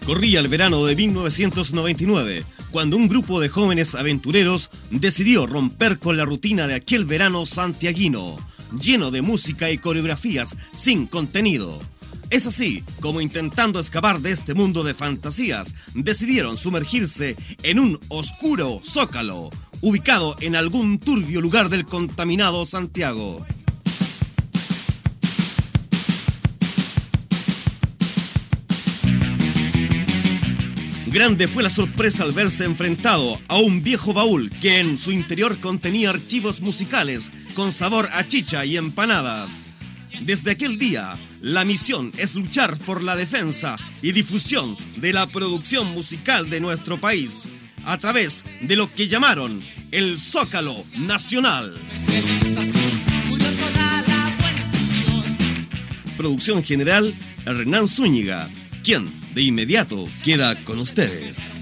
Corría el verano de 1999, cuando un grupo de jóvenes aventureros decidió romper con la rutina de aquel verano santiaguino, lleno de música y coreografías sin contenido. Es así como, intentando escapar de este mundo de fantasías, decidieron sumergirse en un oscuro zócalo, ubicado en algún turbio lugar del contaminado Santiago. Grande fue la sorpresa al verse enfrentado a un viejo baúl que en su interior contenía archivos musicales con sabor a chicha y empanadas. Desde aquel día, la misión es luchar por la defensa y difusión de la producción musical de nuestro país, a través de lo que llamaron el Zócalo Nacional. Producción general, Hernán Zúñiga, quien de inmediato queda con ustedes.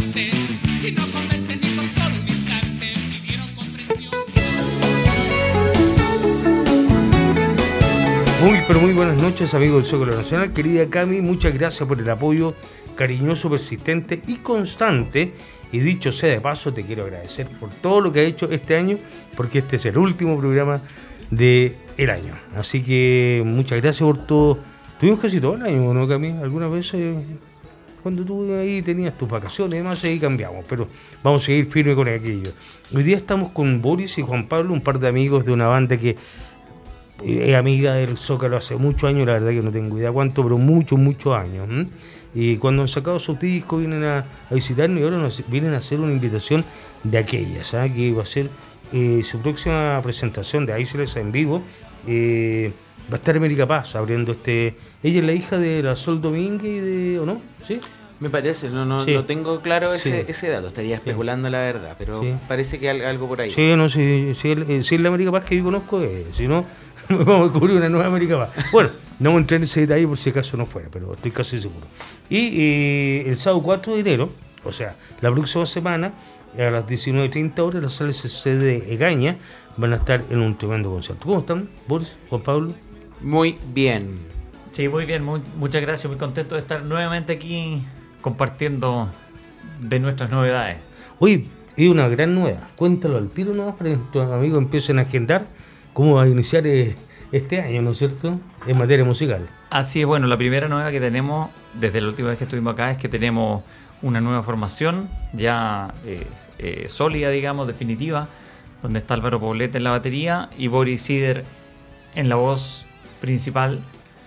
Muy buenas noches, amigos del Zócalo Nacional. Querida Cami, muchas gracias por el apoyo cariñoso, persistente y constante. Y dicho sea de paso, te quiero agradecer por todo lo que has hecho este año, porque este es el último programa del año. Así que muchas gracias por todo. Tuvimos casi todo el año, ¿no, Cami? Algunas veces, cuando tú ahí tenías tus vacaciones y demás, ahí cambiamos, pero vamos a seguir firme con aquello. Hoy día estamos con Boris y Juan Pablo, un par de amigos de una banda que es amiga del Zócalo hace muchos años, la verdad que no tengo idea cuánto, pero muchos años. Y cuando han sacado sus discos vienen a visitarnos y ahora nos vienen a hacer una invitación de aquellas, ¿sabes? Que va a ser su próxima presentación de Iceles en vivo. Va a estar América Paz abriendo Ella es la hija de la Sol Domínguez y de... ¿o no? ¿Sí? Me parece, no tengo claro ese dato, estaría especulando la verdad, pero parece que algo por ahí. Sí, no, sí, es la América Paz que yo conozco, si no, vamos a descubrir una nueva América Paz. Bueno, no vamos a entrar en ese detalle por si acaso no fuera, pero estoy casi seguro. Y el sábado 4 de enero, o sea, la próxima semana, a las 19:30 horas, la sala SC de Egaña van a estar en un tremendo concierto. ¿Cómo están, Boris, Juan Pablo? Muy bien. Sí, muy bien, muchas gracias, muy contento de estar nuevamente aquí compartiendo de nuestras novedades. Oye, y una gran novedad, cuéntalo al tiro nomás para que nuestros amigos empiecen a agendar cómo va a iniciar este año, ¿no es cierto?, en materia musical. Así es, bueno, la primera novedad que tenemos desde la última vez que estuvimos acá es que tenemos una nueva formación ya sólida, digamos, definitiva, donde está Álvaro Poblete en la batería y Boris Sider en la voz principal.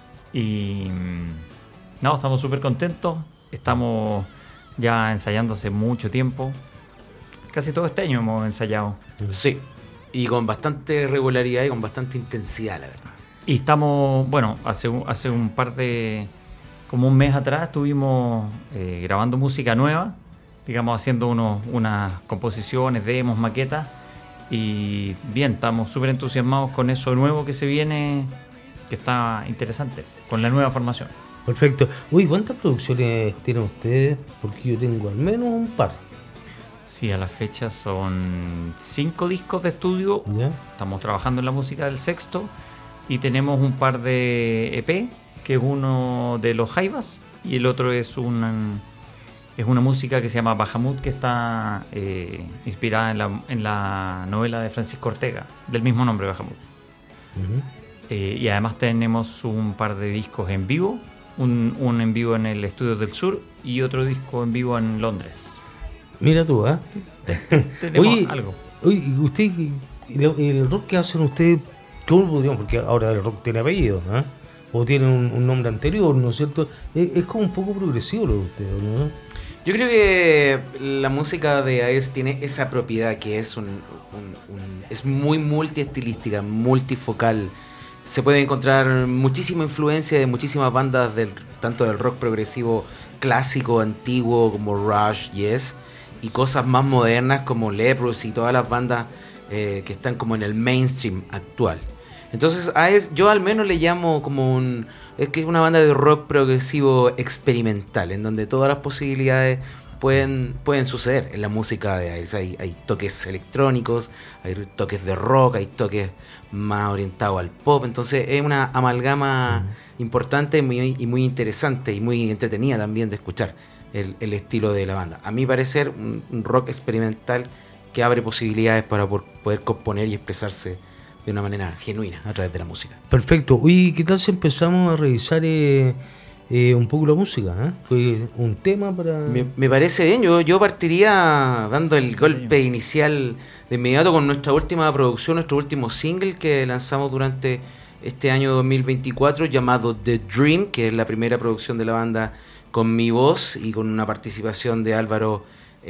Y no, estamos súper contentos, estamos ya ensayando hace mucho tiempo, casi todo este año hemos ensayado. Sí, y con bastante regularidad y con bastante intensidad, la verdad. Y estamos, bueno, hace un par de, como un mes atrás estuvimos grabando música nueva, digamos, haciendo unas composiciones, demos, maquetas, y bien, estamos súper entusiasmados con eso nuevo que se viene, que está interesante, con la nueva formación. Perfecto. Uy, ¿cuántas producciones tienen ustedes? Porque yo tengo al menos un par. Sí, a la fecha son 5 discos de estudio. ¿Ya? Estamos trabajando en la música del sexto y tenemos un par de EP, que es uno de los Jaivas y el otro es una música que se llama Bahamut, que está inspirada en la novela de Francisco Ortega, del mismo nombre, Bahamut. Uh-huh. Y además tenemos un par de discos en vivo, un en vivo en el Estudio del Sur y otro disco en vivo en Londres. Mira tú, ¿eh? Tenemos algo. Oye, usted, el rock que hacen ustedes, ¿cómo podríamos? Porque ahora el rock tiene apellido, ¿eh? O tiene un nombre anterior, ¿no es cierto? Es como un poco progresivo lo de ustedes, ¿no? Yo creo que la música de AES tiene esa propiedad que es es muy multiestilística, multifocal. Se puede encontrar muchísima influencia de muchísimas bandas tanto del rock progresivo clásico, antiguo, como Rush, Yes, y cosas más modernas como Leprosy y todas las bandas que están como en el mainstream actual. Entonces AES yo al menos le llamo como es que es una banda de rock progresivo experimental, en donde todas las posibilidades pueden suceder en la música de Aires. Hay toques electrónicos, hay toques de rock, hay toques más orientados al pop. Entonces es una amalgama importante y muy interesante y muy entretenida también de escuchar el estilo de la banda. A mi parecer, un rock experimental que abre posibilidades para poder componer y expresarse de una manera genuina a través de la música. Perfecto. ¿Y qué tal si empezamos a revisar un poco la música? Fue un tema para... Me parece bien. Yo partiría dando el golpe inicial de inmediato con nuestra última producción, nuestro último single que lanzamos durante este año 2024, llamado The Dream, que es la primera producción de la banda con mi voz y con una participación de Álvaro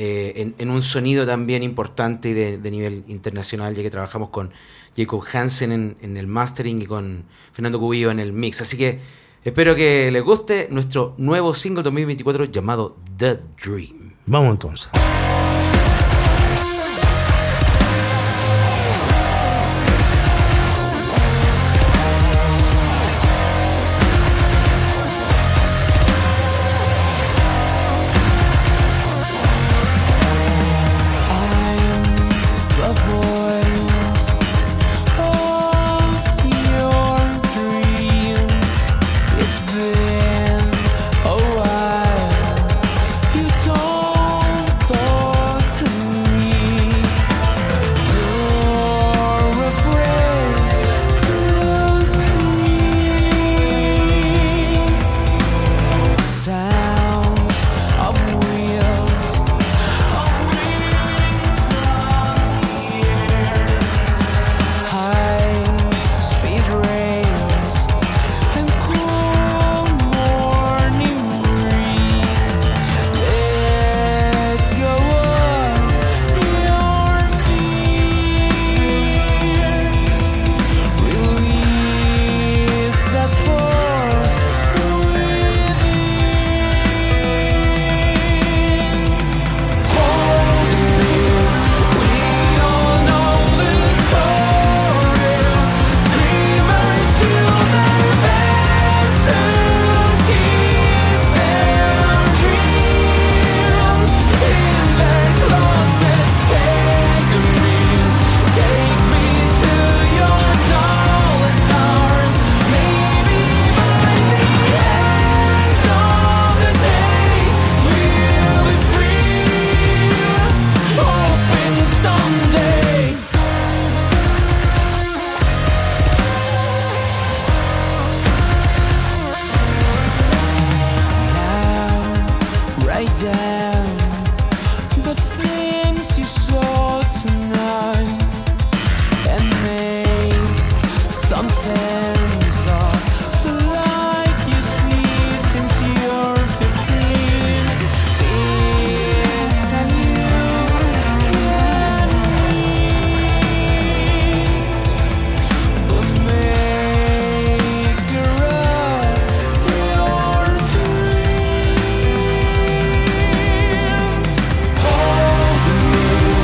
en un sonido también importante y de nivel internacional, ya que trabajamos con Jacob Hansen en el mastering y con Fernando Cubillo en el mix. Así que espero que les guste nuestro nuevo single 2024 llamado The Dream. Vamos entonces.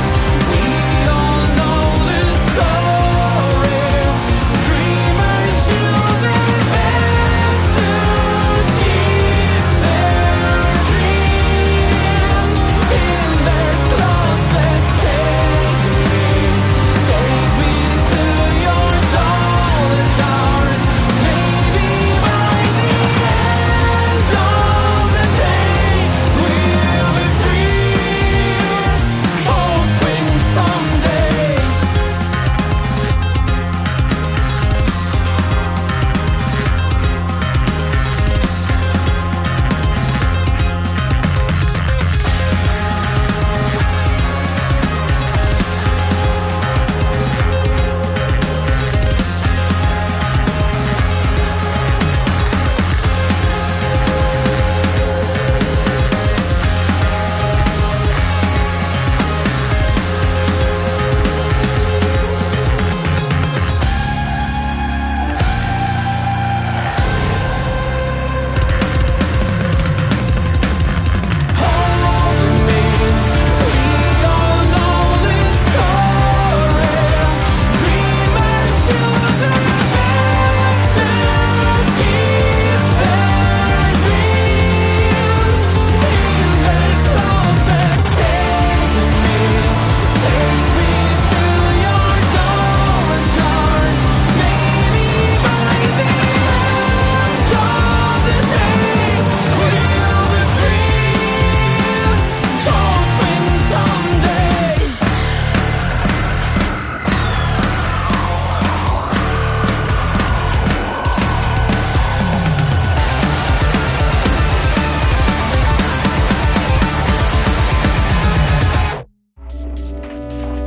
Dreamers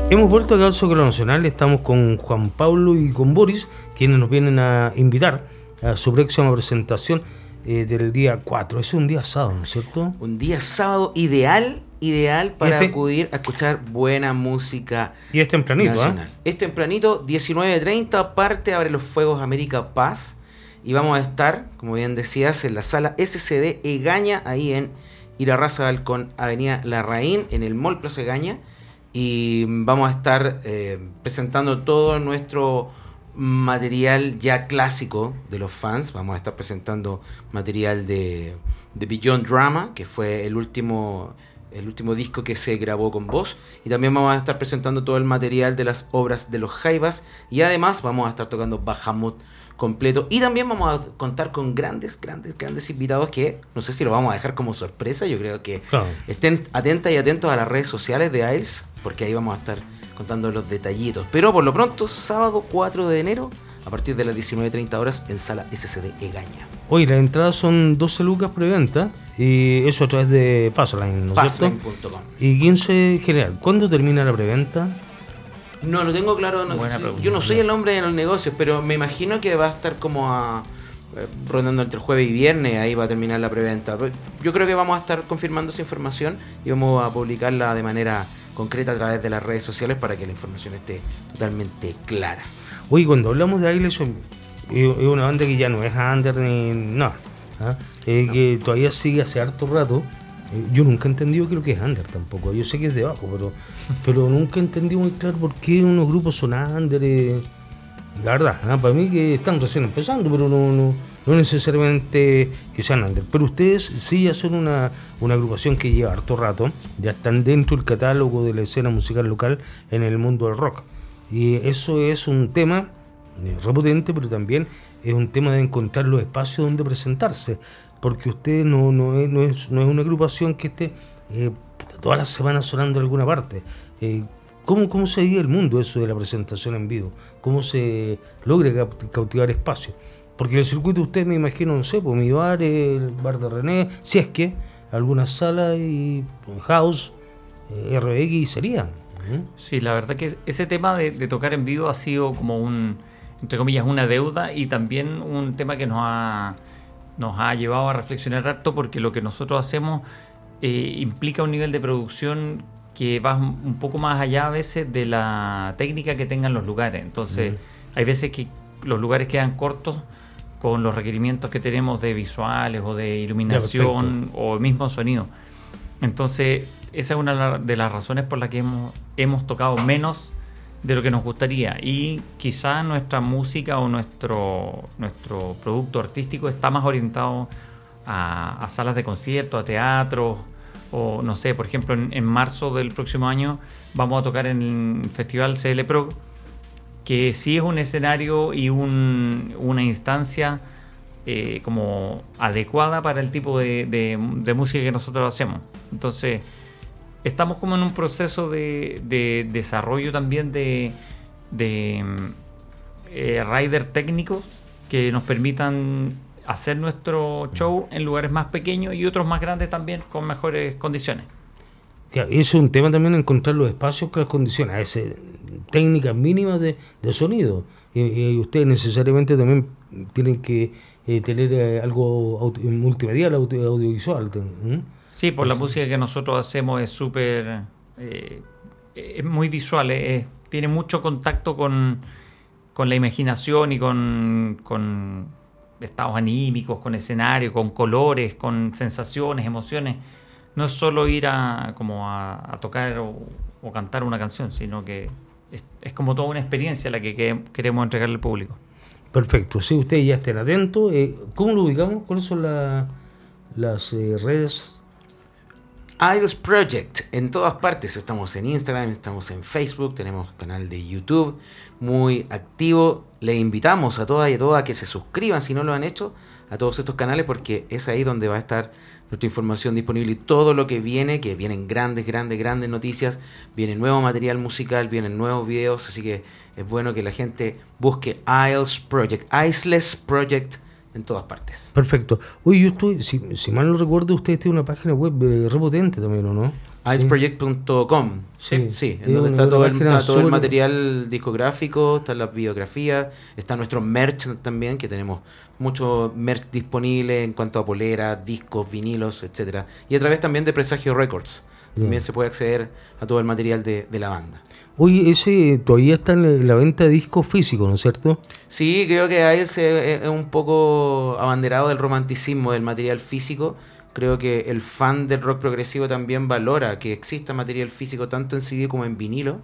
Hemos vuelto acá al Zócalo Nacional, estamos con Juan Pablo y con Boris, quienes nos vienen a invitar a su próxima presentación del día 4. Es un día sábado, ¿no es cierto? Un día sábado ideal para acudir a escuchar buena música. Y es tempranito, nacional. Es tempranito, 19:30, parte abre los fuegos América Paz, y vamos a estar, como bien decías, en la sala SCD Egaña, ahí en Irarrázaval con Avenida Larraín, en el Mall Plaza Egaña. Y vamos a estar presentando todo nuestro material ya clásico de los fans. Vamos a estar presentando material de Beyond Drama, que fue el último disco que se grabó con voz. Y también vamos a estar presentando todo el material de las obras de los Jaivas. Y además vamos a estar tocando Bahamut completo. Y también vamos a contar con grandes invitados que no sé si lo vamos a dejar como sorpresa. Yo creo que estén atentas y atentos a las redes sociales de Aisles, porque ahí vamos a estar contando los detallitos. Pero por lo pronto, sábado 4 de enero, a partir de las 19:30 horas, en sala SCD Egaña. Hoy las entradas son 12 lucas preventa, y eso a través de Passline, ¿no es cierto? Passline.com. Y 15 general. ¿Cuándo termina la preventa? No lo tengo claro. Yo no soy el hombre de los negocios, pero me imagino que va a estar como rondando entre jueves y viernes. Ahí va a terminar la preventa. Yo creo que vamos a estar confirmando esa información y vamos a publicarla de manera concreta a través de las redes sociales para que la información esté totalmente clara. Oye, cuando hablamos de Ailey, es una banda que ya no es under ni nada, que todavía sigue hace harto rato. Yo nunca he entendido qué es lo que es under tampoco. Yo sé que es de abajo, pero nunca he entendido muy claro por qué unos grupos son under. La verdad, para mí que están recién empezando, pero no necesariamente que sean under. Pero ustedes sí ya son una agrupación que lleva harto rato, ya están dentro del catálogo de la escena musical local en el mundo del rock. Y eso es un tema repotente, pero también es un tema de encontrar los espacios donde presentarse, porque usted no es una agrupación que esté todas las semanas sonando en alguna parte. ¿Cómo se vive el mundo eso de la presentación en vivo? ¿Cómo se logra cautivar espacio? Porque el circuito usted, me imagino, no sé, pues mi bar, el bar de René, si es que alguna sala y house, RBX sería. Sí, la verdad que ese tema de tocar en vivo ha sido como entre comillas, una deuda, y también un tema que nos ha llevado a reflexionar harto, porque lo que nosotros hacemos implica un nivel de producción que va un poco más allá a veces de la técnica que tengan los lugares. Entonces, hay veces que los lugares quedan cortos con los requerimientos que tenemos de visuales o de iluminación o mismo sonido. Entonces, esa es una de las razones por las que hemos tocado menos de lo que nos gustaría, y quizá nuestra música o nuestro producto artístico está más orientado a salas de conciertos, a teatros, o no sé, por ejemplo en marzo del próximo año vamos a tocar en el Festival CL Pro, que sí es un escenario y una instancia como adecuada para el tipo de música que nosotros hacemos. Entonces estamos como en un proceso de desarrollo también de rider técnicos que nos permitan hacer nuestro show en lugares más pequeños y otros más grandes también con mejores condiciones. Claro, eso es un tema también, encontrar los espacios que las condiciones, a ese técnicas mínimas de sonido. Y ustedes necesariamente también tienen que tener algo multimedial, audiovisual. Sí, por la música que nosotros hacemos es súper... es muy visual, tiene mucho contacto con la imaginación y con estados anímicos, con escenarios, con colores, con sensaciones, emociones. No es solo ir a tocar o cantar una canción, sino que es como toda una experiencia la que queremos entregarle al público. Perfecto, sí, ustedes ya estén atentos. ¿Cómo lo ubicamos? ¿Cuáles son las redes? Aisles Project, en todas partes. Estamos en Instagram, estamos en Facebook, tenemos canal de YouTube muy activo. Les invitamos a todas y a todas a que se suscriban, si no lo han hecho, a todos estos canales, porque es ahí donde va a estar nuestra información disponible y todo lo que vienen grandes noticias, viene nuevo material musical, vienen nuevos videos, así que es bueno que la gente busque Aisles Project en todas partes. Perfecto. Oye, yo estoy, si mal no recuerdo, ustedes tienen una página web repotente también, ¿o no? Ilesproject.com. Sí, en donde está todo el material discográfico, están las biografías, está nuestro merch también, que tenemos mucho merch disponible en cuanto a poleras, discos, vinilos, etcétera. Y a través también de Presagio Records también se puede acceder a todo el material de la banda. Oye, ese todavía está en la venta de discos físicos, ¿no es cierto? Sí, creo que Iles es un poco abanderado del romanticismo del material físico. Creo que el fan del rock progresivo también valora que exista material físico tanto en CD como en vinilo,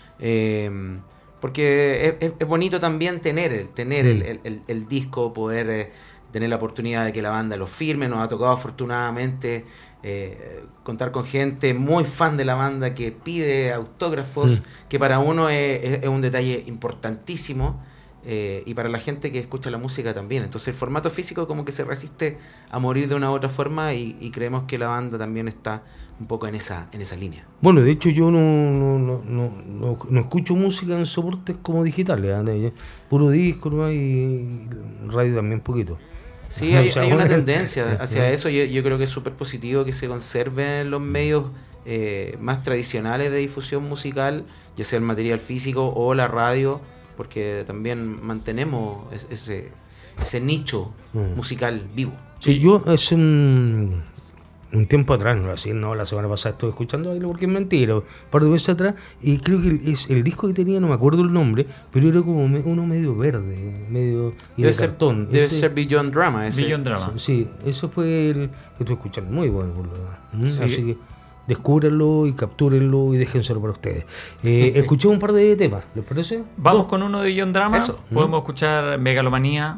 porque es bonito también tener el disco, poder tener la oportunidad de que la banda lo firme. Nos ha tocado afortunadamente contar con gente muy fan de la banda que pide autógrafos, que para uno es un detalle importantísimo. Y para la gente que escucha la música también. Entonces el formato físico como que se resiste a morir de una u otra forma, y creemos que la banda también está un poco en esa línea. Bueno, de hecho yo no escucho música en soportes como digitales, puro disco, ¿no? Y radio también poquito. Sí, hay una tendencia hacia eso. Yo creo que es súper positivo que se conserven los medios más tradicionales de difusión musical, ya sea el material físico o la radio, porque también mantenemos ese nicho musical vivo. Sí, yo hace un tiempo atrás, la semana pasada estuve escuchando algo, porque es mentira, un par de meses atrás, y creo que el disco que tenía, no me acuerdo el nombre, pero era como uno medio verde, medio y de cartón. Debe ser Beyond Drama. Beyond Drama. Sí, eso fue el que estuve escuchando, muy bueno, por lo demás. Sí. Así que descúbranlo y captúrenlo y déjenselo para ustedes. Escuchemos un par de temas, ¿les parece? Vamos con uno de Beyond Drama. Eso. Podemos escuchar Megalomanía.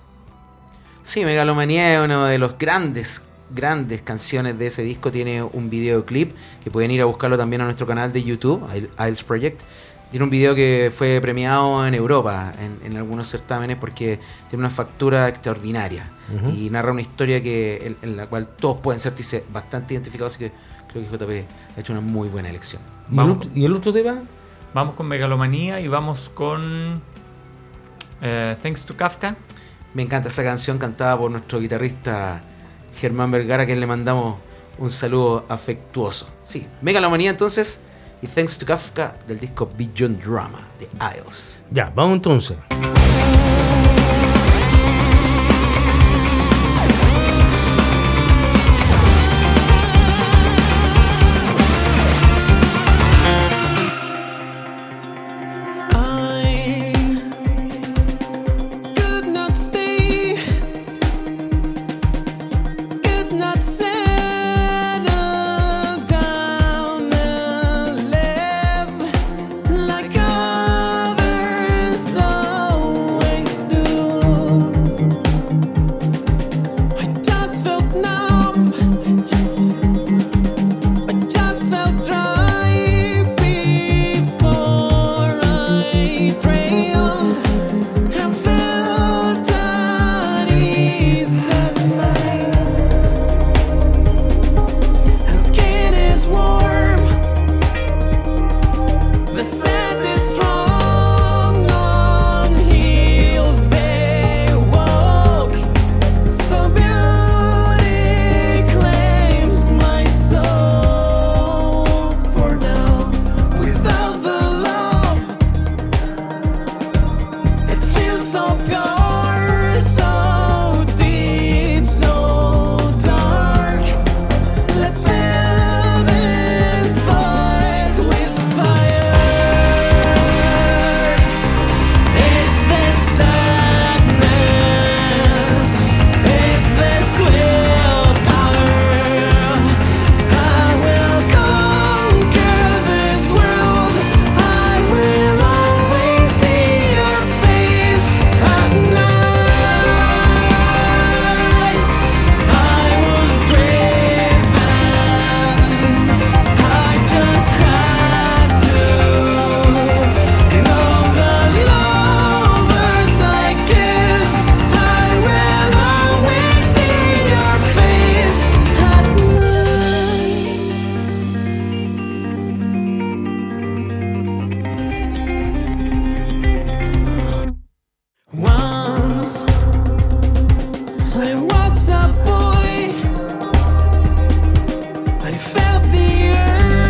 Sí, Megalomanía es una de los grandes canciones de ese disco. Tiene un videoclip que pueden ir a buscarlo también a nuestro canal de YouTube, Iles Project. Tiene un video que fue premiado en Europa en algunos certámenes porque tiene una factura extraordinaria y narra una historia en la cual todos pueden sentirse bastante identificados, así que creo que JP ha hecho una muy buena elección. ¿Y el otro tema? Vamos con Megalomanía y vamos con Thanks to Kafka. Me encanta esa canción, cantada por nuestro guitarrista Germán Vergara, a quien le mandamos un saludo afectuoso. Sí, Megalomanía entonces, y Thanks to Kafka del disco Beyond Drama de Iles. Ya, vamos entonces. I felt the earth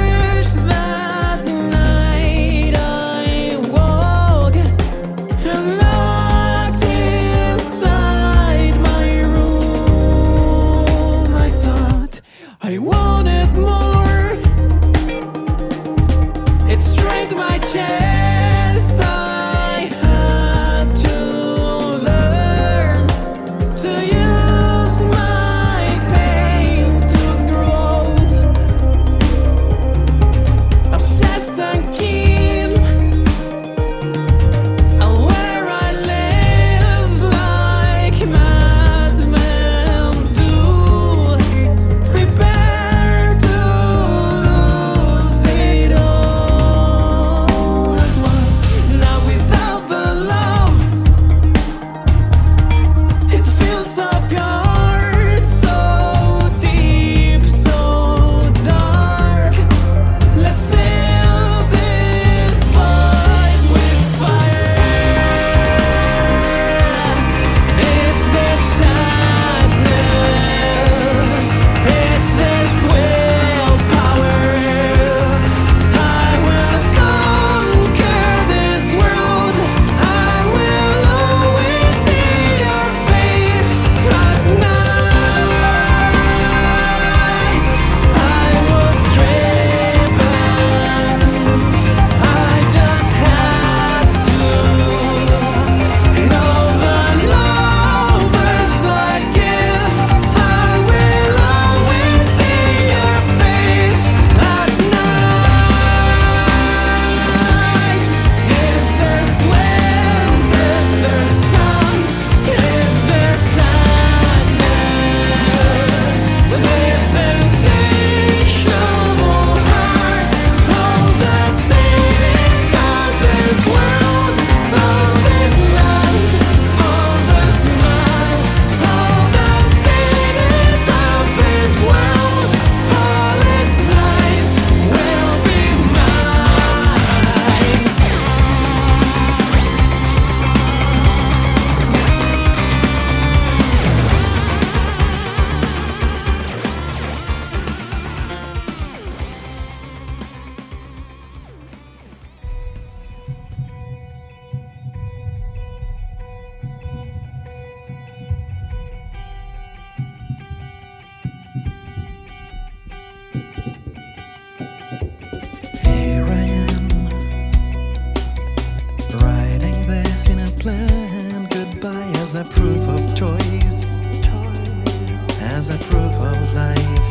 as a proof of choice, as a proof of life.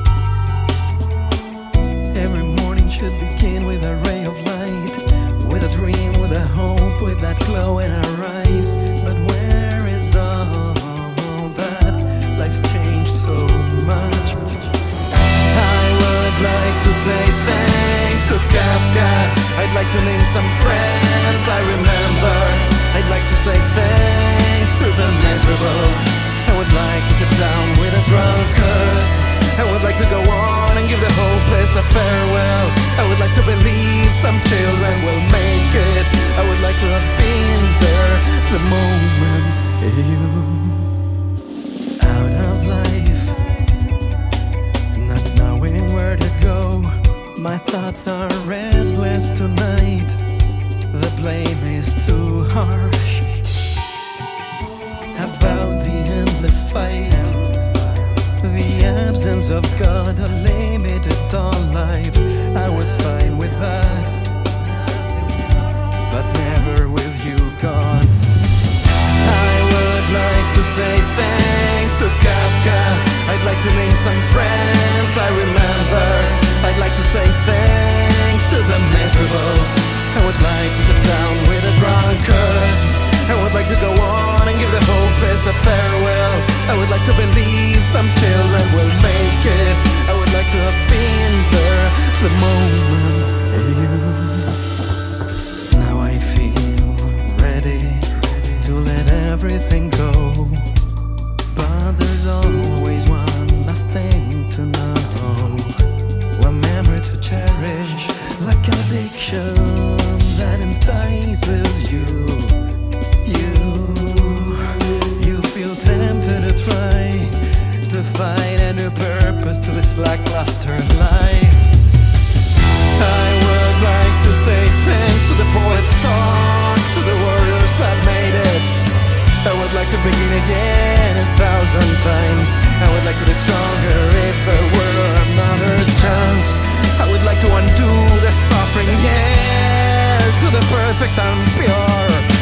Every morning should begin with a ray of light, with a dream, with a hope, with that glow in our eyes. But where is all that? Life's changed so much. I would like to say thanks to Kafka. I'd like to name some friends I remember. I'd like to say thanks to the miserable. I would like to sit down with the drunkards. I would like to go on and give the hopeless a farewell. I would like to believe some children will make it. I would like to have been there the moment you out of life, not knowing where to go. My thoughts are restless tonight. The blame is too harsh about the endless fight. The absence of God, a limited on life. I was fine with that, but never with you gone. I would like to say thanks to Kafka. I'd like to name some friends I remember. I'd like to say thanks to the miserable. I would like to sit down with the drunkards. I would like to go on and give the hopeless a farewell. I would like to believe some children will make it. I would like to have been there the moment you. Now I feel ready to let everything go, but there's always one last thing to know, one memory to cherish, like an addiction that entices you. You feel tempted to try to find a new purpose to this lackluster life. I would like to say thanks to the poets' talks, to the warriors that made it. I would like to begin again 1,000 times. I would like to be stronger if there were another chance. I would like to undo the suffering, yes, to the perfect and pure.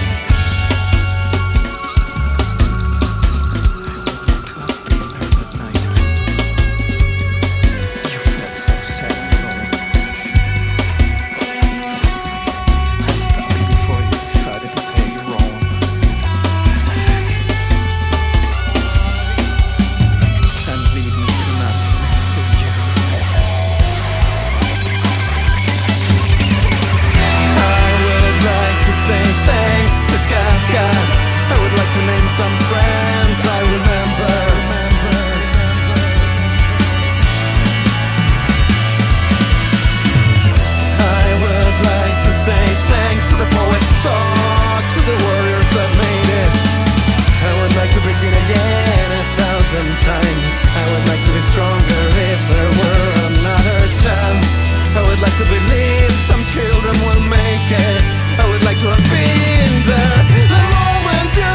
Some friends I remember. I would like to say thanks to the poets' talk, to the warriors that made it. I would like to begin again 1,000 times. I would like to be stronger if there were another chance. I would like to believe some children will make it. I would like to have been there the moment you.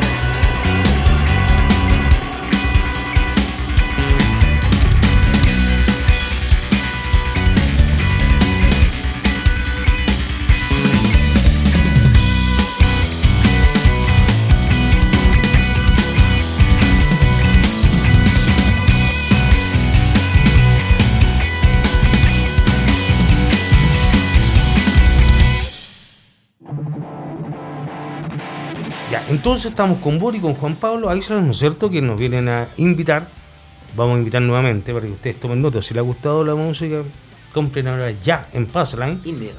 Entonces estamos con Bori y con Juan Pablo Aislas, ¿no es cierto?, que nos vienen a invitar. Vamos a invitar nuevamente para que ustedes tomen nota. Si les ha gustado la música, compren ahora ya en Passline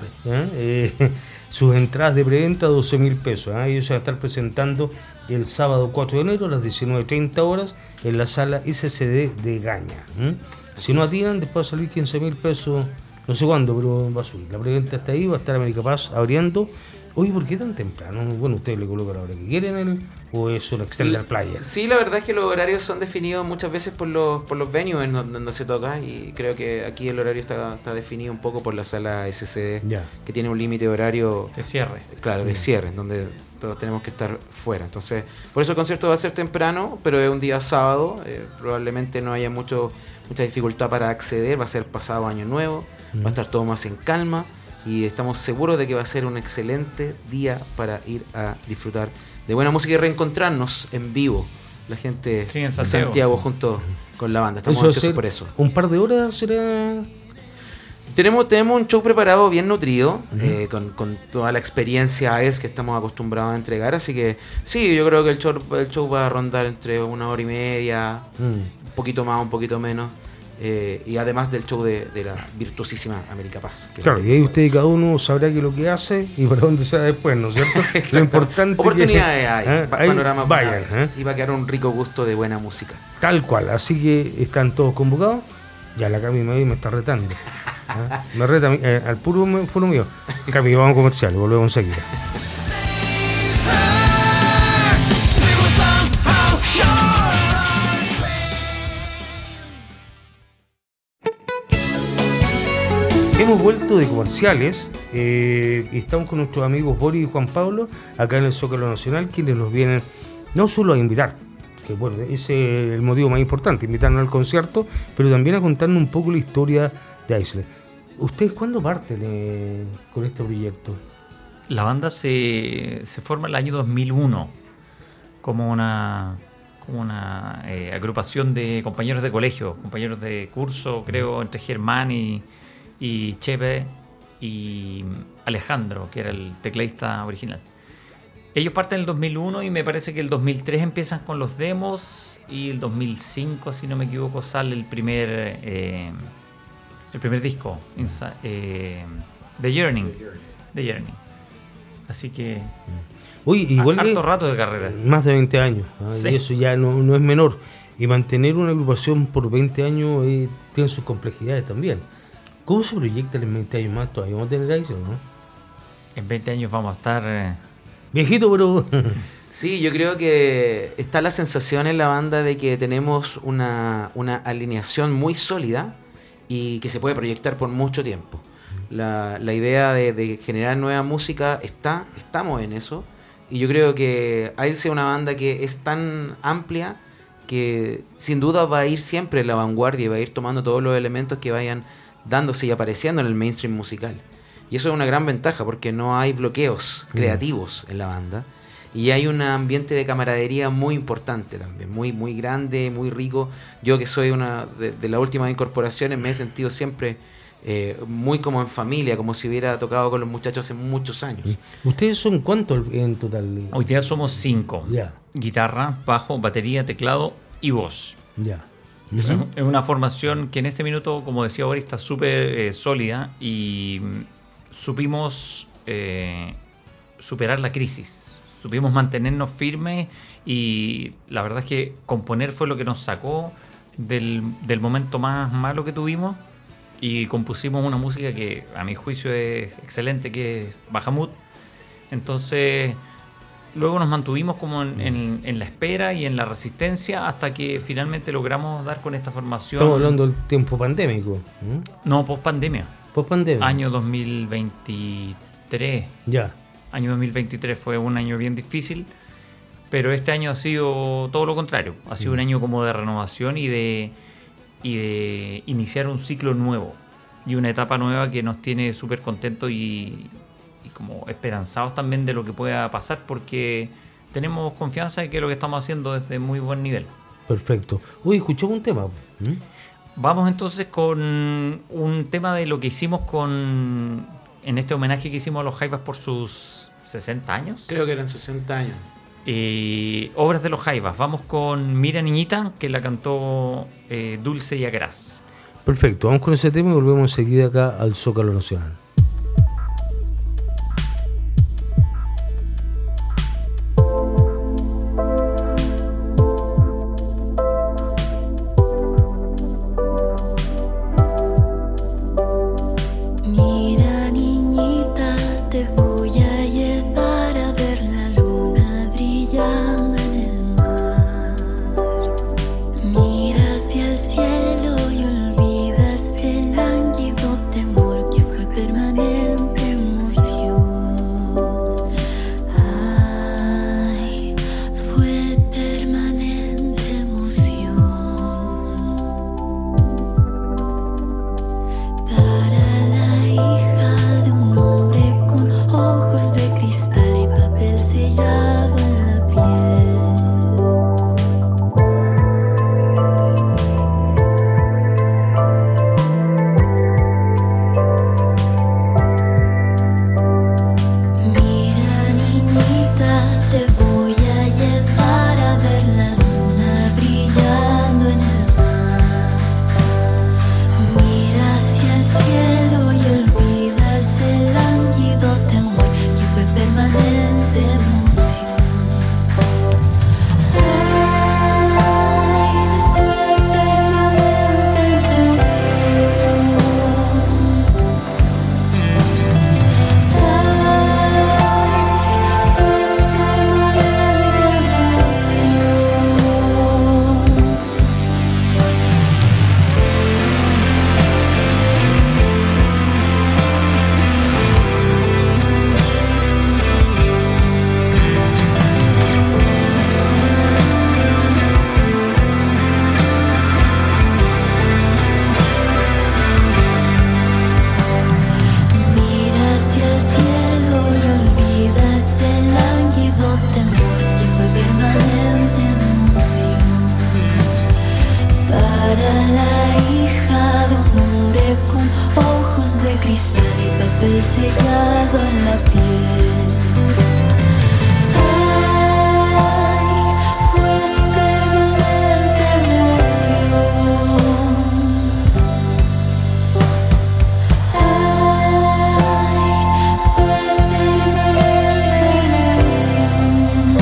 sus entradas de preventa, 12.000 pesos. Ellos se van a estar presentando el sábado 4 de enero a las 19:30 horas en la sala ICCD de Gaña. Si no atinan, después va a salir 15.000 pesos, no sé cuándo, pero va a subir. La preventa está ahí, va a estar América Paz abriendo. Oye, ¿por qué tan temprano? Bueno, ustedes le colocan la hora que quieren o es una extended playa. Sí, la verdad es que los horarios son definidos muchas veces por los venues en donde se toca, y creo que aquí el horario está definido un poco por la sala SCD, que tiene un límite de horario de cierre. Claro, de cierre, en donde todos tenemos que estar fuera. Entonces, por eso el concierto va a ser temprano, pero es un día sábado, probablemente no haya mucha dificultad para acceder, va a ser pasado Año Nuevo, va a estar todo más en calma. Y estamos seguros de que va a ser un excelente día para ir a disfrutar buena música y reencontrarnos en vivo. La gente Sí, en de Santiago. Santiago junto con la banda. Estamos Eso va a ansiosos ser por eso. un par de horas será. Tenemos un show preparado bien nutrido, con toda la experiencia AES que estamos acostumbrados a entregar, así que sí, yo creo que el show va a rondar entre 1 hora y media, un poquito más, un poquito menos, y además del show de la virtuosísima América Paz. que- Claro, y ahí usted cada uno sabrá qué es lo que hace y para dónde se va después, ¿no es cierto? Lo Exacto. importante Oportunidades hay, ¿eh? Ahí panoramas vayan, hay, y va a quedar un rico gusto de buena música. tal cual, así que están todos convocados. Ya la Cami me está retando. ¿Ah? Me reta a mí, al puro mío. Cami, vamos a comercial, volvemos enseguida. Hemos vuelto de comerciales y estamos con nuestros amigos Boris y Juan Pablo acá en el Zócalo Nacional, quienes nos vienen no solo a invitar, que bueno, ese es el motivo más importante, invitarnos al concierto, pero también a contarnos un poco la historia de Aisle. ¿Ustedes cuándo parten con este proyecto? La banda se forma en el año 2001 como una agrupación de compañeros de colegio, compañeros de curso, creo, entre Germán y Chepe y Alejandro, que era el tecladista original. Ellos parten en el 2001 y me parece que el 2003 empiezan con los demos y el 2005, si no me equivoco, sale el primer disco, The Journey. Así que Oye, igual harto rato de carrera. más de 20 años, Sí. y eso ya no es menor. Y mantener una agrupación por 20 años tiene sus complejidades también. ¿Cómo se proyecta en 20 años más? Todavía vamos a tener Aisle, ¿no? En 20 años vamos a estar... Viejito, pero... Sí, yo creo que está la sensación en la banda de que tenemos una alineación muy sólida y que se puede proyectar por mucho tiempo. La idea de generar nueva música estamos en eso, y yo creo que Aisle es una banda que es tan amplia que sin duda va a ir siempre en la vanguardia y va a ir tomando todos los elementos que vayan dándose y apareciendo en el mainstream musical. Y eso es una gran ventaja porque no hay bloqueos creativos en la banda. Y hay un ambiente de camaradería muy importante también, muy, muy grande, muy rico. Yo que soy una de las últimas incorporaciones me he sentido siempre muy como en familia, como si hubiera tocado con los muchachos hace muchos años. ¿Ustedes son cuántos en total? Hoy día somos 5. Ya. Guitarra, bajo, batería, teclado y voz. Ya. Es una formación que en este minuto, como decía Boris, está súper sólida y supimos superar la crisis. Supimos mantenernos firmes y la verdad es que componer fue lo que nos sacó del momento más malo que tuvimos y compusimos una música que a mi juicio es excelente, que es Bahamut. Entonces luego nos mantuvimos como en la espera y en la resistencia hasta que finalmente logramos dar con esta formación. Estamos hablando del tiempo pandémico. No, post pandemia. Post pandemia. Año 2023. Ya. Año 2023 fue un año bien difícil, pero este año ha sido todo lo contrario. Ha sido un año como de renovación y de iniciar un ciclo nuevo y una etapa nueva que nos tiene súper contentos y como esperanzados también de lo que pueda pasar, porque tenemos confianza de que lo que estamos haciendo es de muy buen nivel. Perfecto. Uy, escuchamos un tema. Vamos entonces con un tema de lo que hicimos en este homenaje que hicimos a los Jaivas por sus 60 años. Creo que eran 60 años. Obras de los Jaivas. Vamos con Mira Niñita, que la cantó Dulce y Agraz. Perfecto, vamos con ese tema y volvemos enseguida acá al Zócalo Nacional. Mira, niñita, te voy a llevar a ver la luna brillando en el mar. Mira hacia el cielo y olvida ese lánguido temor que fue permanente. cristal y papel sellado en la piel. Ay, fue permanente emoción. Ay, fue permanente emoción.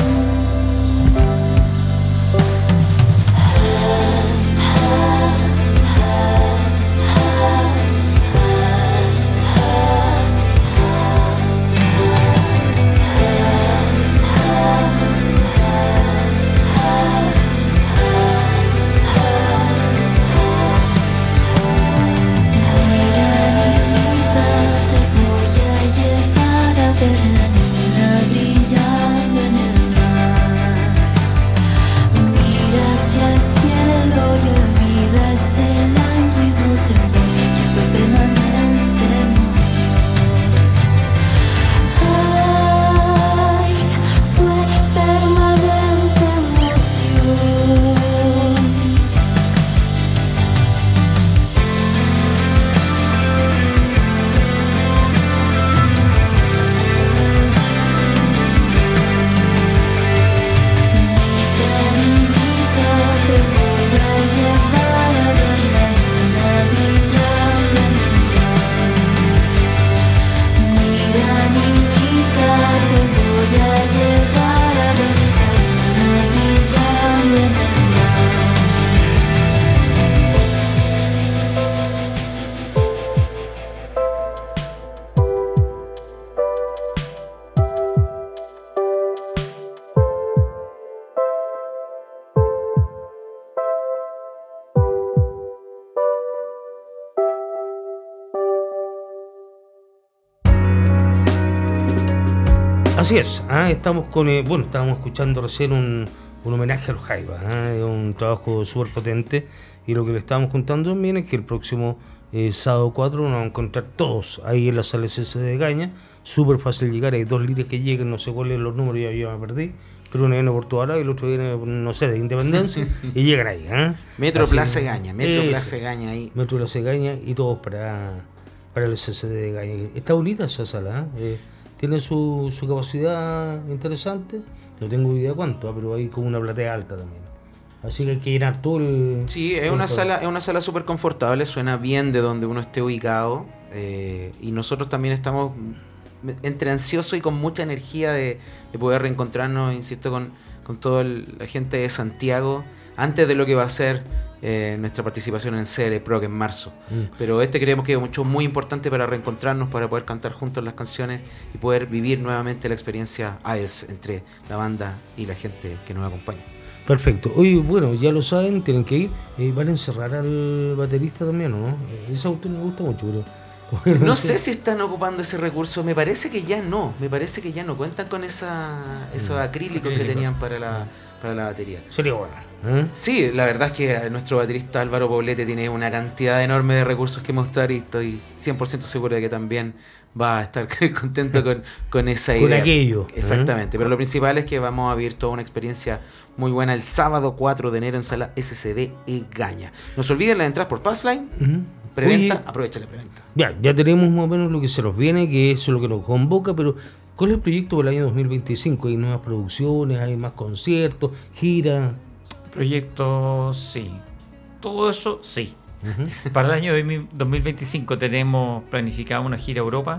Así es, estamos con, estábamos escuchando recién un homenaje a los Jaivas, un trabajo súper potente, y lo que le estábamos contando también es que el próximo sábado 4 nos vamos a encontrar todos ahí en la sala SS de Gaña, súper fácil llegar, hay 2 líneas que llegan, no sé cuáles son los números, ya me perdí, pero uno viene por Portugal y el otro viene, no sé, de Independencia, y llegan ahí. Metro Plaza Gaña, Plaza Gaña ahí. Metro Plaza Gaña y todos para el SS de Gaña. Está bonita esa sala, tiene su capacidad interesante, no tengo idea cuánto, pero hay como una platea alta también. Así que hay que llenar todo el... Sí, es una sala súper confortable, suena bien de donde uno esté ubicado, y nosotros también estamos entre ansiosos y con mucha energía de poder reencontrarnos, insisto, con toda la gente de Santiago, antes de lo que va a ser nuestra participación en CL Pro, que en marzo. Pero creemos que es mucho, muy importante para reencontrarnos, para poder cantar juntos las canciones y poder vivir nuevamente la experiencia AES entre la banda y la gente que nos acompaña. Perfecto. Hoy, bueno, ya lo saben, tienen que ir. Van a encerrar al baterista también, ¿o no? Ese auto me gusta mucho, pero... No sé si están ocupando ese recurso, me parece que ya no cuentan con esos acrílicos que tenían para la batería. Sería bueno. Sí, la verdad es que nuestro baterista Álvaro Poblete tiene una cantidad enorme de recursos que mostrar y estoy 100% seguro de que también va a estar contento con esa idea. Con aquello. Exactamente, pero lo principal es que vamos a vivir toda una experiencia muy buena el sábado 4 de enero en sala SCD Gaña. No se olviden las entradas por Passline. Preventa, aprovecha la preventa. Ya tenemos más o menos lo que se nos viene, que eso es lo que nos convoca, pero ¿cuál es el proyecto para el año 2025? ¿Hay nuevas producciones? ¿Hay más conciertos? ¿Gira? Proyectos, sí. Todo eso, sí. Para el año 2025 tenemos planificada una gira a Europa.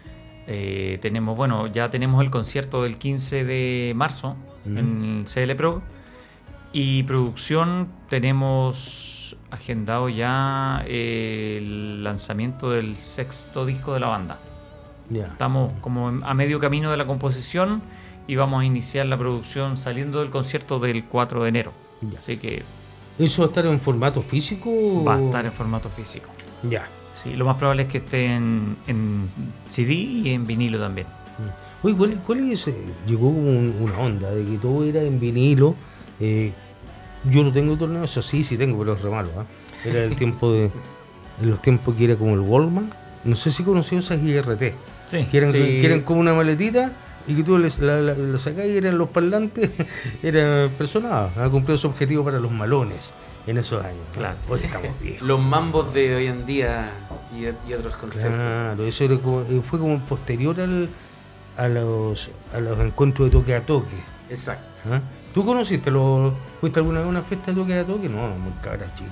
Ya tenemos el concierto del 15 de marzo en CL Pro. Y producción, tenemos agendado ya el lanzamiento del 6º disco de la banda. Estamos como a medio camino de la composición y vamos a iniciar la producción saliendo del concierto del 4 de enero. Así que... ¿Eso va a estar en formato físico? Va a estar en formato físico. Ya. Sí, lo más probable es que esté en CD y en vinilo también. Oye, ¿cuál es? Llegó una onda de que todo era en vinilo. Yo no tengo torneo, eso sí tengo, pero es re malo. Era el tiempo en los tiempos que era como el Walkman. No sé si conocí esas IRT. Sí, que eran como una maletita y que tú la sacás y eran los parlantes, era personados, ha cumplido su objetivo para los malones. en esos años. Claro. Hoy estamos viejos. Los mambos de hoy en día y otros conceptos. Claro, eso era fue como posterior a los encuentros de toque a toque. Exacto. ¿Ah? ¿Tú conociste fuiste alguna vez a una fiesta de toque a toque? No, muy cabra chica.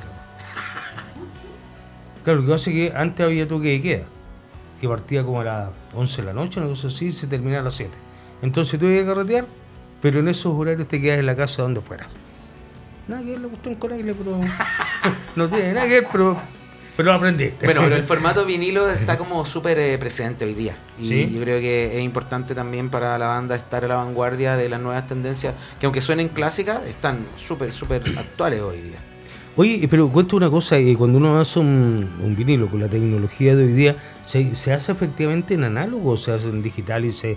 Claro, lo que pasa es que antes había toque de queda, que partía como a las 11 de la noche, una cosa así, y se terminaba a las 7. Entonces tú ibas a carretear, pero en esos horarios te quedas en la casa donde fuera. Nada que ver la cuestión con aire, pero no tiene nada que ver, pero aprendiste. Bueno, pero el formato vinilo está como súper presente hoy día. Y ¿Sí? yo creo que es importante también para la banda estar a la vanguardia de las nuevas tendencias, que aunque suenen clásicas, están súper actuales hoy día. Oye, pero cuento una cosa, cuando uno hace un vinilo con la tecnología de hoy día, ¿se hace efectivamente en análogo o se hace en digital y se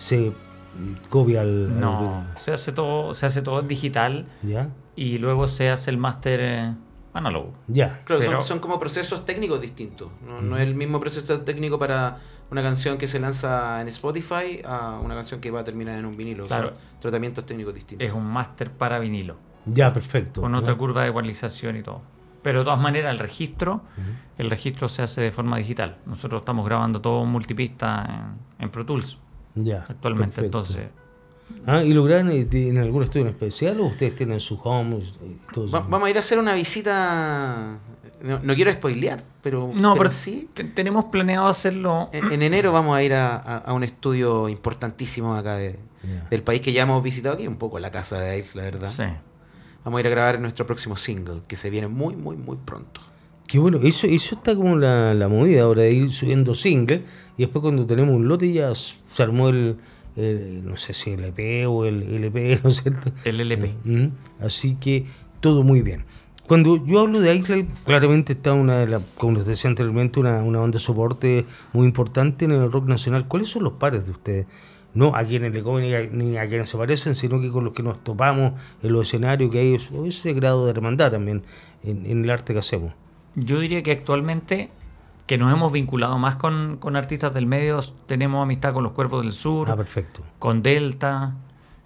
copia al No, se hace todo en digital ¿Ya? y luego se hace el máster análogo. Ya. Claro, Pero- son como procesos técnicos distintos. No es el mismo proceso técnico para una canción que se lanza en Spotify a una canción que va a terminar en un vinilo. Claro. Son tratamientos técnicos distintos. Es un máster para vinilo, Ya, perfecto. con ¿Ya? otra curva de ecualización y todo. Pero de todas maneras el registro se hace de forma digital. Nosotros estamos grabando todo multipista en Pro Tools Ya, actualmente, perfecto. entonces ¿Y lo graban en algún estudio en especial o ustedes tienen su home? Todo eso? Vamos a ir a hacer una visita. No quiero spoilear, pero sí. tenemos planeado hacerlo. En enero vamos a ir a un estudio importantísimo acá Ya. del país que ya hemos visitado aquí, un poco la casa de Ace, la verdad. Sí. Vamos a ir a grabar nuestro próximo single, que se viene muy pronto. Qué bueno, eso está como la movida ahora de ir subiendo singles y después cuando tenemos un lote ya se armó no sé si el EP o el LP, ¿no es cierto? El LP. Así que todo muy bien. Cuando yo hablo de Isla, claramente está como les decía anteriormente, una banda de soporte muy importante en el rock nacional. ¿Cuáles son los pares de ustedes? No a quienes le comen ni a quienes se parecen, sino que con los que nos topamos en los escenarios, que hay ese grado de hermandad también en el arte que hacemos. Yo diría que actualmente, que nos hemos vinculado más con artistas del medio, tenemos amistad con los Cuervos del Sur, Perfecto. con Delta.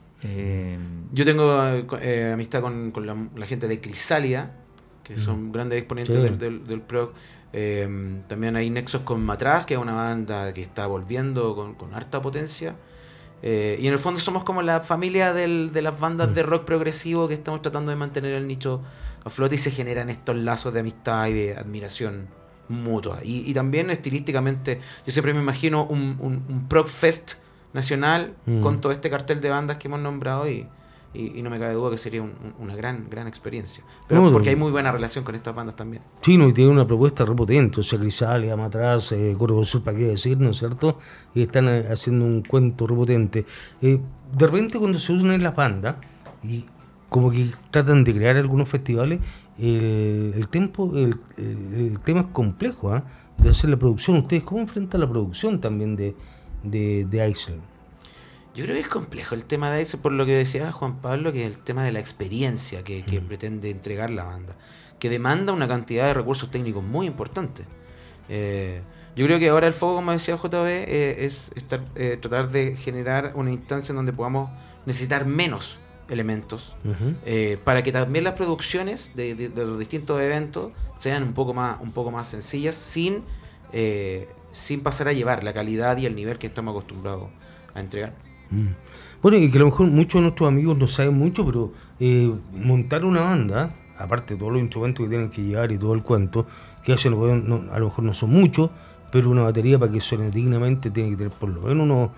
Yo tengo amistad con la gente de Crisalia, que son grandes exponentes Sí. del prog. También hay nexos con Matraz, que es una banda que está volviendo con harta potencia. Y en el fondo somos como la familia de las bandas de rock progresivo que estamos tratando de mantener el nicho a flote y se generan estos lazos de amistad y de admiración mutua. Y también estilísticamente, yo siempre me imagino un prog fest nacional con todo este cartel de bandas que hemos nombrado y no me cabe duda que sería una gran experiencia. Pero No, porque hay muy buena relación con estas bandas también. Chino, y tiene una propuesta repotente, o sea, Crisalia, Matraz, Cuervo del Sur, ¿para qué decir, no es cierto? Y están haciendo un cuento repotente. De repente cuando se unen las bandas, y como que tratan de crear algunos festivales, el tema es complejo, ¿ah? De hacer la producción. ¿Ustedes cómo enfrentan la producción también de Island? Yo creo que es complejo el tema de eso, por lo que decía Juan Pablo, que es el tema de la experiencia que pretende entregar la banda, que demanda una cantidad de recursos técnicos muy importantes. Yo creo que ahora el foco, como decía JB, es tratar de generar una instancia en donde podamos necesitar menos elementos, para que también las producciones de los distintos eventos sean un poco más sencillas, sin pasar a llevar la calidad y el nivel que estamos acostumbrados a entregar. Bueno, y que a lo mejor muchos de nuestros amigos no saben mucho, pero montar una banda, aparte de todos los instrumentos que tienen que llevar y todo el cuento, que a lo mejor no son muchos, pero una batería para que suene dignamente tiene que tener por lo menos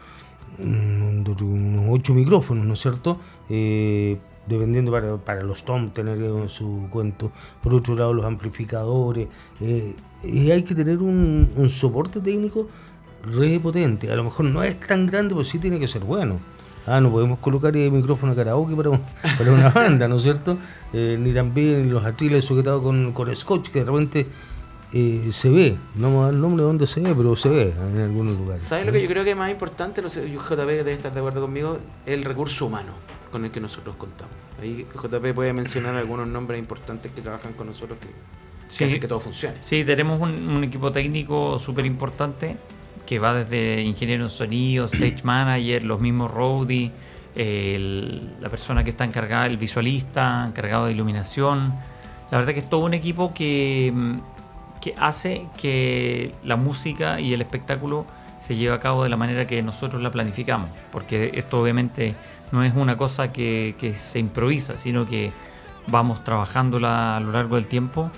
unos 8 micrófonos, ¿no es cierto? Dependiendo para los toms tener su cuento. Por otro lado, los amplificadores, y hay que tener un soporte técnico re potente. A lo mejor no es tan grande, pero sí tiene que ser bueno. No podemos colocar el micrófono karaoke para una banda, ¿no es cierto? Ni también los atriles sujetados con scotch, que de repente se ve. No me da el nombre de dónde se ve, pero se ve en algunos lugares. ¿Sabes lo que yo creo que es más importante? No sé, JP debe estar de acuerdo conmigo, el recurso humano con el que nosotros contamos. Ahí JP puede mencionar algunos nombres importantes que trabajan con nosotros que hacen que todo funcione. Sí, tenemos un equipo técnico súper importante que va desde ingeniero en sonido, stage manager, los mismos roadie, la persona que está encargada, el visualista, encargado de iluminación, La verdad que es todo un equipo que hace que la música y el espectáculo se lleve a cabo de la manera que nosotros la planificamos, porque esto obviamente no es una cosa que se improvisa, sino que vamos trabajándola a lo largo del tiempo.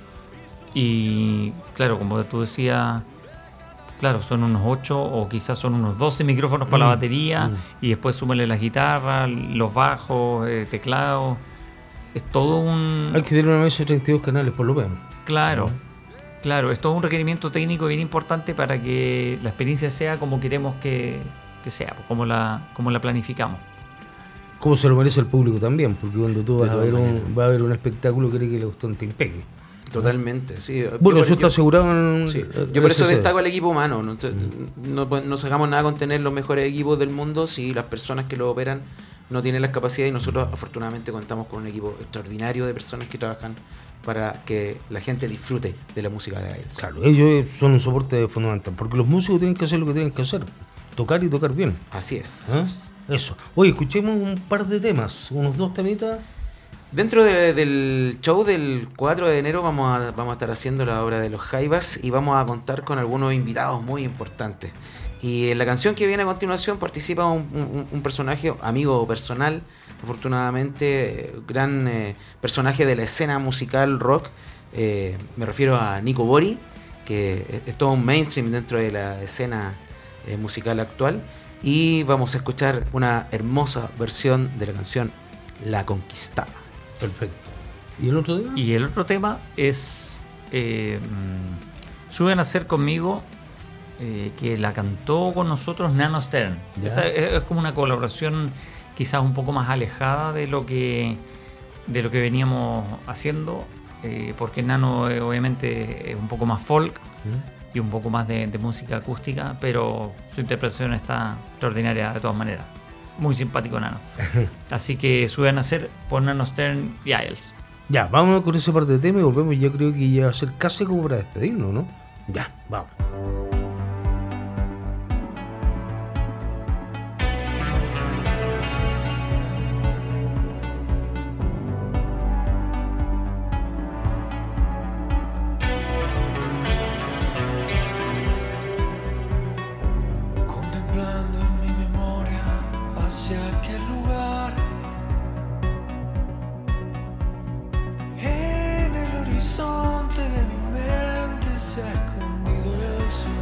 Y claro, como tú decías, claro, son unos 8 o quizás son unos 12 micrófonos para la batería, y después súmale las guitarras, los bajos, teclados. Es todo un... Hay que tener una mesa de 32 canales por lo menos. Claro, claro, es todo un requerimiento técnico bien importante para que la experiencia sea como queremos que sea, como la planificamos. Como se lo merece el público también, porque cuando tú vas De a ver todas maneras. va a ver un espectáculo, quiere que el Agustón te impegue. Totalmente, sí. Bueno, Yo eso está asegurado en... Sí. en Yo por eso SCD. destaco al equipo humano. No sacamos nada con tener los mejores equipos del mundo si las personas que lo operan no tienen las capacidades, y nosotros afortunadamente contamos con un equipo extraordinario de personas que trabajan para que la gente disfrute de la música de IELTS. Claro, ellos son un soporte fundamental, porque los músicos tienen que hacer lo que tienen que hacer, tocar y tocar bien. Así es. ¿Ah? Eso. Oye, escuchemos un par de temas, unos 2 temitas. Dentro del show del 4 de enero vamos a estar haciendo la obra de los Jaivas y vamos a contar con algunos invitados muy importantes. Y en la canción que viene a continuación participa un personaje, amigo personal, afortunadamente, gran personaje de la escena musical rock. Me refiero a Nico Bori, que es todo un mainstream dentro de la escena musical actual. Y vamos a escuchar una hermosa versión de la canción La Conquistada. Perfecto. ¿Y el otro tema? Y el otro tema es Suben a ser conmigo, que la cantó con nosotros Nano Stern. Ya. Esa es como una colaboración quizás un poco más alejada de lo que veníamos haciendo, porque Nano obviamente es un poco más folk y un poco más de música acústica, pero su interpretación está extraordinaria de todas maneras. Muy simpático Nano. Así que Suben a ser por Nano Stern y IELTS. Ya, vamos con ese par de temas y volvemos. Yo creo que ya va a ser casi como para despedirnos, ¿no? Ya, vamos. Contemplando en mi memoria hacia aquel lugar, en el horizonte de mi mente se ha escondido el sol.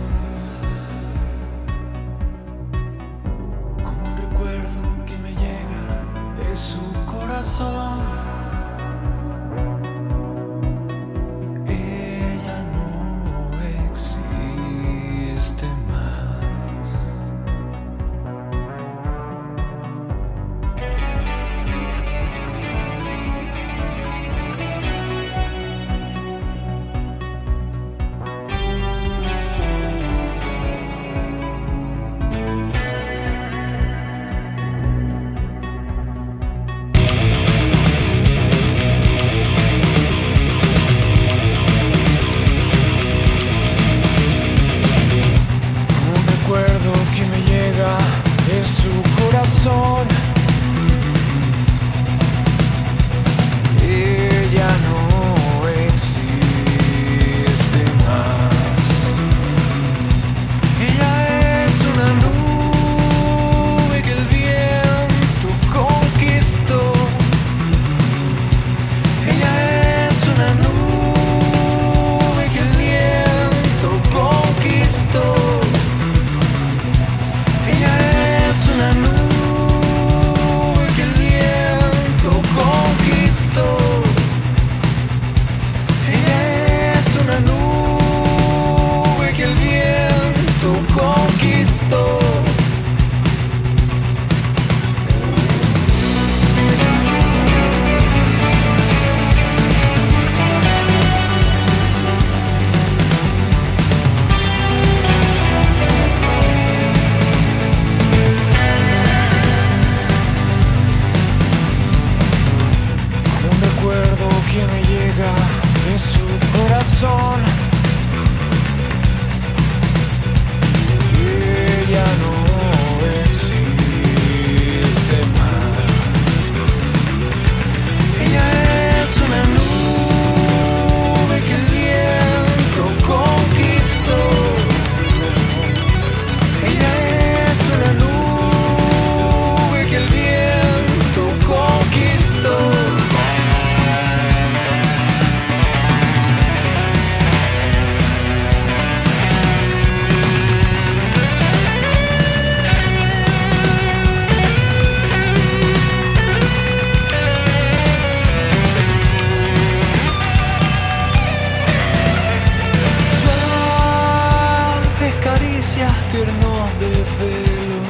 caricias tiernos de velo,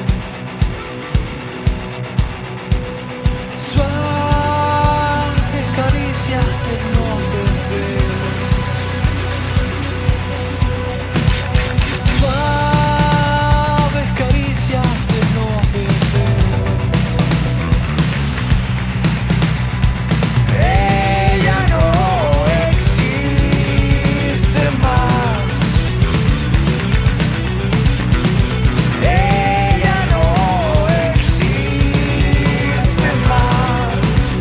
suaves caricias tiernos de velo, suaves caricias tiernos de velo. Ella no existe más. Ella no existe más.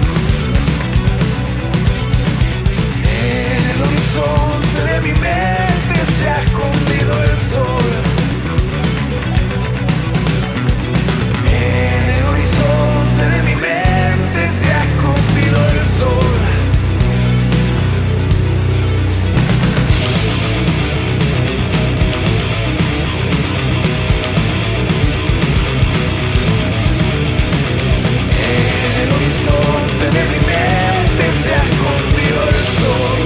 En el horizonte de mi mente se ha escondido el sol. En el horizonte de mi mente se ha escondido el sol. En el horizonte de mi mente se ha escondido el sol.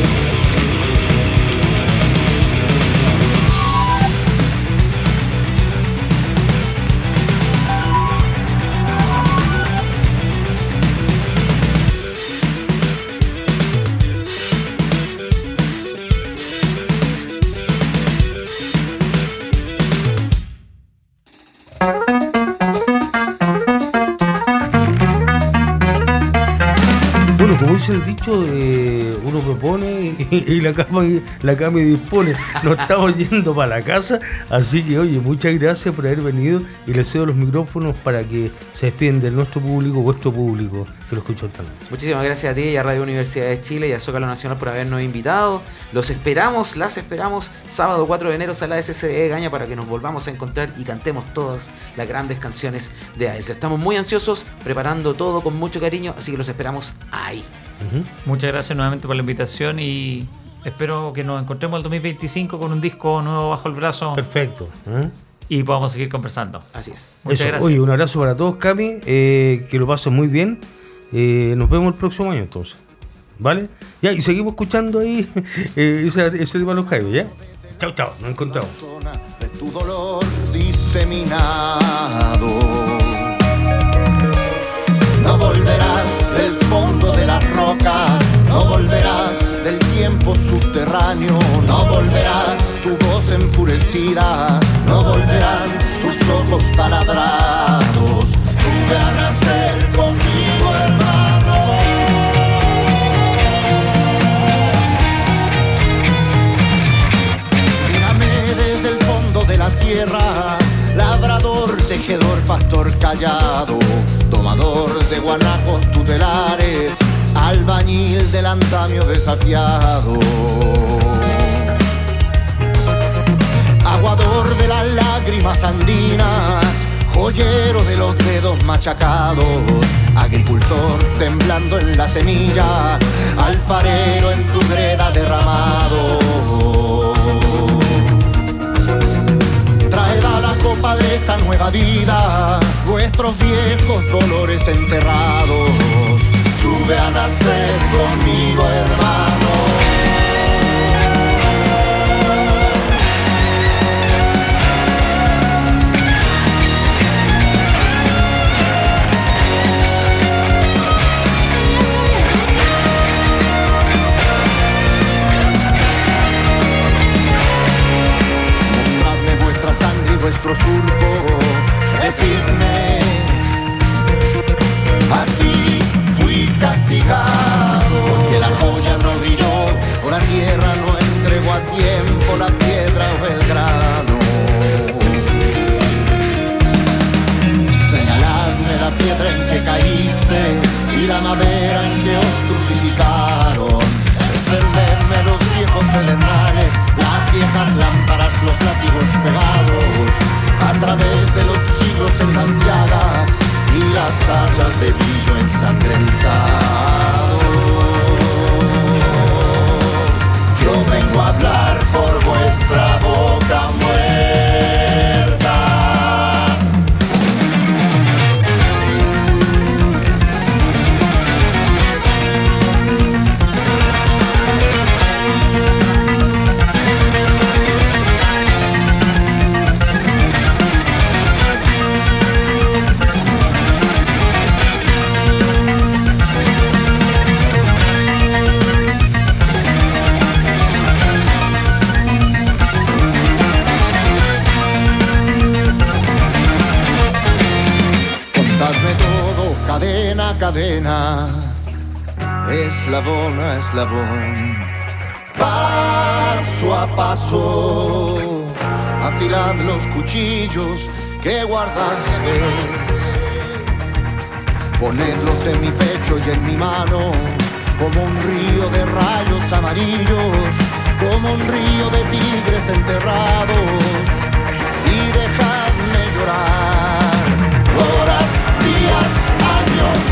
Bueno, como dice el dicho, uno propone y la cama dispone. Nos estamos yendo para la casa, así que oye, muchas gracias por haber venido y les cedo los micrófonos para que se despiden de nuestro público, vuestro público, que lo escuchó esta noche. Muchísimas gracias a ti y a Radio Universidad de Chile y a Zócalo Nacional por habernos invitado. Los esperamos, las esperamos sábado 4 de enero, sala SCE Gaña, para que nos volvamos a encontrar y cantemos todas las grandes canciones de AELS. Estamos muy ansiosos, preparando todo con mucho cariño, así que los esperamos ahí. Muchas gracias nuevamente por la invitación y espero que nos encontremos el 2025 con un disco nuevo bajo el brazo. Perfecto. Y podamos seguir conversando. Así es. Muchas Eso. gracias. Oye, un abrazo para todos, Cami, que lo pasen muy bien. Nos vemos el próximo año entonces, ¿vale? Ya, y seguimos escuchando ahí ese tema de los Jaivas, ¿ya? Chao, nos encontramos. Zona de tu dolor diseminado. No volverás del fondo de las rocas, no volverás del tiempo subterráneo, no volverá tu voz enfurecida, no volverán tus ojos taladrados. Sube a nacer conmigo, hermano. Mírame desde el fondo de la tierra, labrador, tejedor, pastor callado, domador de guanacos tutelares, albañil del andamio desafiado, aguador de las lágrimas andinas, joyero de los dedos machacados, agricultor temblando en la semilla, alfarero en tu greda derramado. Traed a la copa de esta nueva vida vuestros viejos dolores enterrados. Sube a nacer conmigo, hermano. Vuestro surco, decidme, aquí fui castigado, porque la joya no brilló, o la tierra no entregó a tiempo la piedra o el grano. Señaladme la piedra en que caíste y la madera en que os crucificaron. Encendedme los viejos pedernales, las viejas lámparas, los látigos pegados a través de los siglos en las llagas y las hachas de brillo ensangrentado. Yo vengo a hablar por vuestra boca muerta. una cadena, eslabón a eslabón, paso a paso, afilad los cuchillos que guardaste, ponedlos en mi pecho y en mi mano, como un río de rayos amarillos, como un río de tigres enterrados, y dejadme llorar, horas, días, años,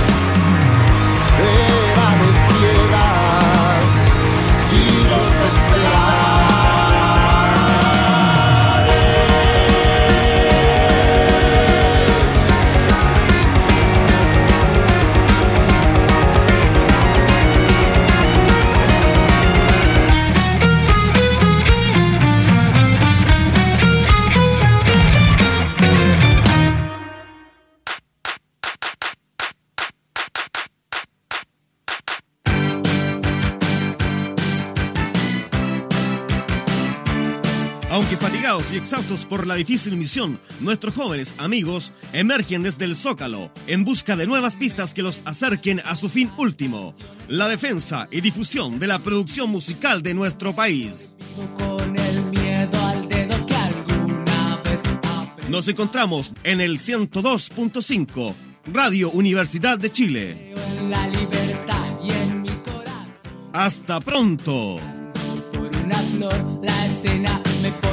edades ciegas, siglos esperados. Aunque fatigados y exhaustos por la difícil misión, nuestros jóvenes amigos emergen desde el Zócalo en busca de nuevas pistas que los acerquen a su fin último, la defensa y difusión de la producción musical de nuestro país. Nos encontramos en el 102.5, Radio Universidad de Chile. Hasta pronto. Por una flor, la escena me pone